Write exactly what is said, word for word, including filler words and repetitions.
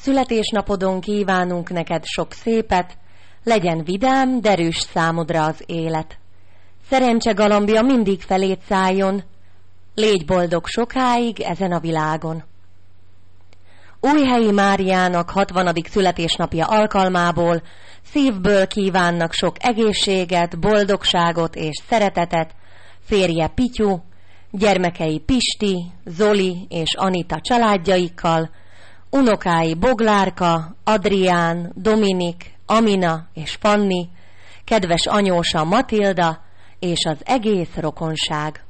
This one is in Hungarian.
Születésnapodon kívánunk neked sok szépet, legyen vidám, derűs számodra az élet. Szerencse galambja mindig feléd szálljon, légy boldog sokáig ezen a világon. Újhelyi Máriának hatvanadik születésnapja alkalmából szívből kívánnak sok egészséget, boldogságot és szeretetet férje Pityu, gyermekei Pisti, Zoli és Anita családjaikkal, unokái Boglárka, Adrián, Dominik, Amina és Fanni, kedves anyósa Matilda és az egész rokonság.